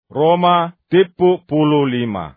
Roma 15.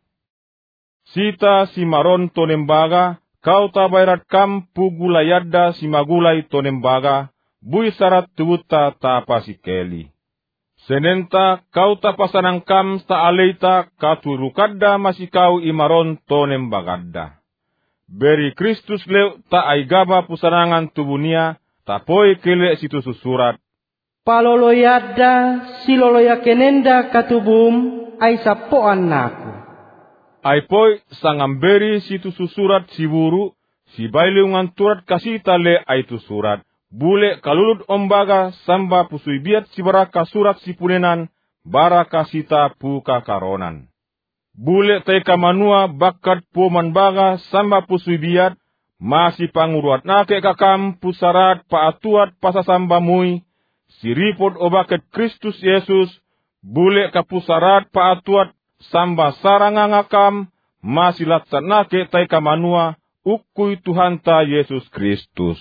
Sita si maron tonembaga, kau tabairat kam pugulayadda si magulay tonembaga, bui sarat tubuta tapa si keli. Senenta kau tapasanang kam sa aleita katurukadda masikau imaron tonembagadda. Beri Kristus leu ta ay gaba pusanangan tubunia, tapoi kele situ susurat. Paloloyadda siloloya kenenda katubum ay sapoan naku. Ay poi sangamberi situ susurat siburu, si bailiungan turat kasita le ay tu surat. Bule kalulut ombaga samba pusuibiat si baraka surat si punenan, baraka sita puka karonan. Bule teka manua bakat puman baga samba pusuibiat, masih panguruat nake kakam pusarat paatuat pasasamba mui, siripod obaket Kristus Yesus, bule kapusarat paatuat samba sarangangakam, masih latsat nake teka manua, ukui Tuhan ta Yesus Kristus.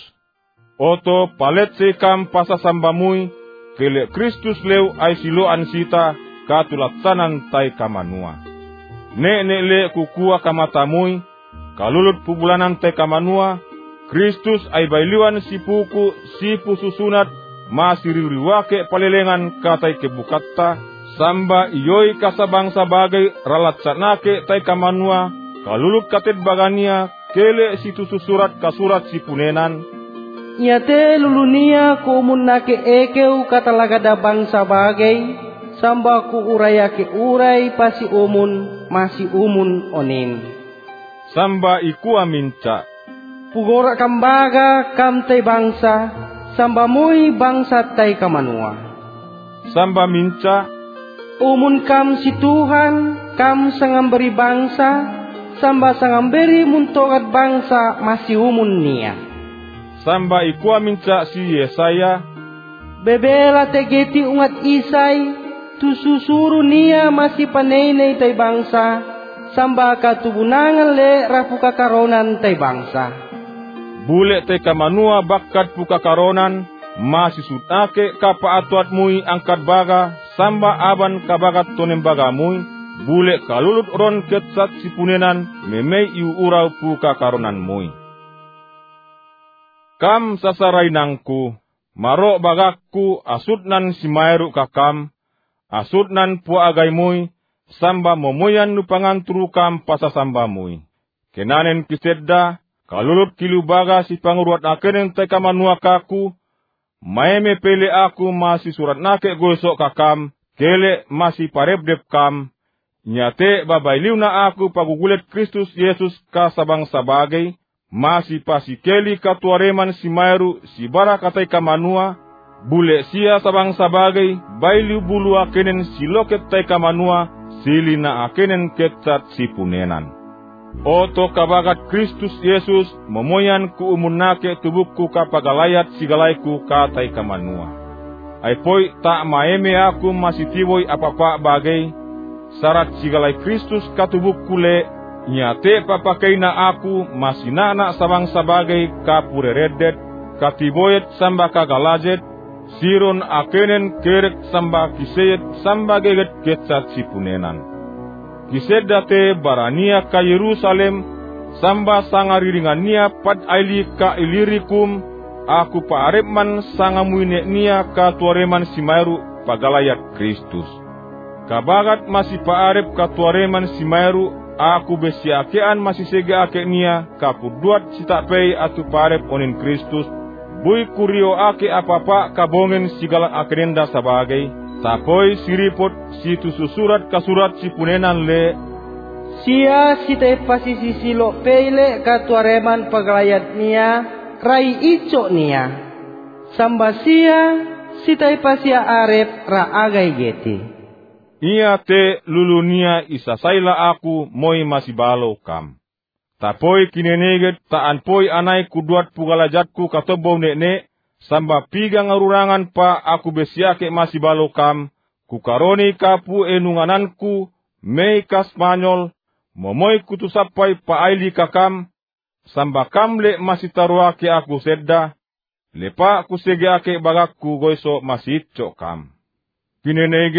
Oto palet sekam pasasamba mui, kele Kristus leu ay siloan sita, katulatsanan teka manua. Ne le kukua kamatamui, kalulut pubulanan te kamanua, Kristus ay bailiwan si puku, si pususunat, masiriwake palelengan katay kebukatta, samba iyoy kasabang sabagay ralatsanake tay kamanua, kalulut kated bagania, kele si tususurat kasurat si punenan. Nyate lulunia kumun nake ekeu katalagada bangsa bagay, samba ku uraya ke uray pasi umun, masih umun onin. Samba iku aminca. Pugora kambaga kam tay bangsa, samba mui bangsa tay kamanua. Samba minca. Umun kam si Tuhan, kam sangamberi bangsa, samba sangamberi muntogat bangsa masih umun niya. Samba iku aminca si Yesaya. Bebela tegeti ungat isay, tususuru niya masih panenay tay bangsa, samba katubunangan le rapuka karonan tay bangsa. Bule tay kamanua bakat puka karonan, masih sutake kapaatuat mui angkat baga, samba aban kabagat tonembaga mui, bule kalulut ron ketsat si punenan, memei iurau puka karonan mui. Kam sasaray nangku, maro bagakku asutnan si mayru kakam, asutnan puagay mui, samba momoyan nupangan turukam pasasamba mui. Kenanen kisedda, kalulut kilubaga si panguruat akenen teka manua kaku, maeme pele aku masih surat nake gosok kakam, kele masih parebdep kam, nyate babailiw na aku pagugulet Kristus Yesus kasabang sabagay, masih pasikeli katuareman si mayru si barakatay kamanua, bule sia sabang sabagay, bailiw bulu akenen si loket tay kamanua, sili na akenen ketsat si punenan. Oto kabagat Kristus Yesus, momoyan ku umunake tubukku kapagalayat sigalayku katay kamanua. Ay poy ta maeme aku masih tiboy apapa bagay, sarat sigalay Kristus katubukku le, nyate papakai na aku masih nana sabang sabagay kapureredet, katiboyet samba kagalajet, siron akenen kerek samba kiseyet samba geget ketsat si punenan. Kisedate barania ka Yerusalem, samba sangariringan nia pad aili ka ilirikum, aku paarepman sangamuine nia ka tuareman si mayru pagalayat Kristus. Kabagat masih paarep ka tuareman si mayru, aku besiakean masih sega ake nia kapuduat sitapei atu parep onin Kristus, bui kurio ake apapa kabongen sigala akenenda sabagai, tapoi siripot situ susurat kasurat si punenan le, sia sitai pasisi silo peile katuareman pagalayat nia, rai ico nia, samba sia sitai pasia arep ra agai geti. Ia te lulunia isasaila aku moi masibalo kam. Tapoi kineneget taan poi anai kuduat pugalajatku katobo nek, samba piga ngarurangan pa aku besiake masibalo kam, kukaroni kapu enungananku, mei ka Spanyol, momoi kutusapai pa aili kakam, samba kamle masitaruake aku sedda, lepa kusegeake bagakku goiso masitco kam. Kineneget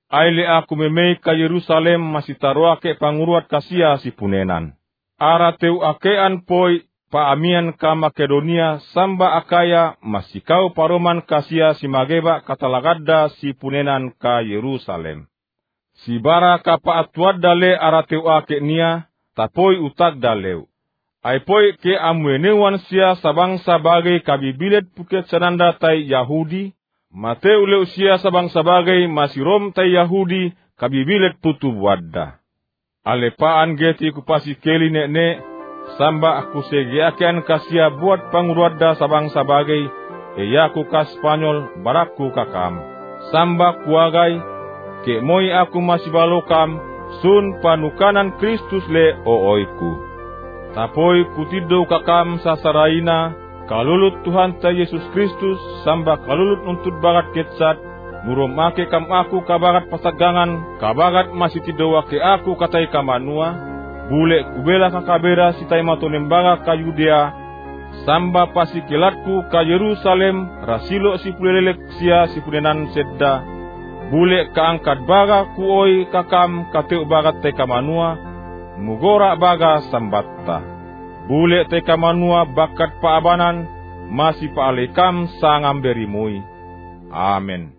Aile aku memei ka Yerusalem masih taruake panguruat kasia si punenan. Ara teu akean poi paamian ka Makedonia samba Akaya masih kau paroman kasia si mageba katalagadda si punenan ka Yerusalem. Si bara ka paatuad dale ara teu ake nia, tapoi utak daleu. Ai poi ke amwenewan sia sabangsa bagai kabibilet puket sananda tai Yahudi, mateu leu sia sabangsa bagai masih rom tai Yahudi kabibilet putu wadda. Alepaan geti kupasi keli nek samba aku segiakian kasia buat panguruadda sabangsa bagai, eyaku ka Spanyol baraku kakam. Samba kuagai, ke moi aku masih balokam, sun panukanan Kristus le ooiku. Tapoi kutido kakam sasaraina, kalulut Tuhan ta Yesus Kristus, samba kalulut untut bagat ketsat, muromake kam aku kabagat pasagangan, kabagat masih tidowake aku katai kamanua, bule kubela kakabera sitai matonembaga ka Yudea, samba pasikilatku ka Yerusalem, rasilo si pulelelek sia si punenan sedda, bule kaangkat baga kuoi kakam kateu bagat te kamanua, mugora baga sambatta. Bule te kamanua bakat paabanan, masih paalekam sangam berimui. Amen.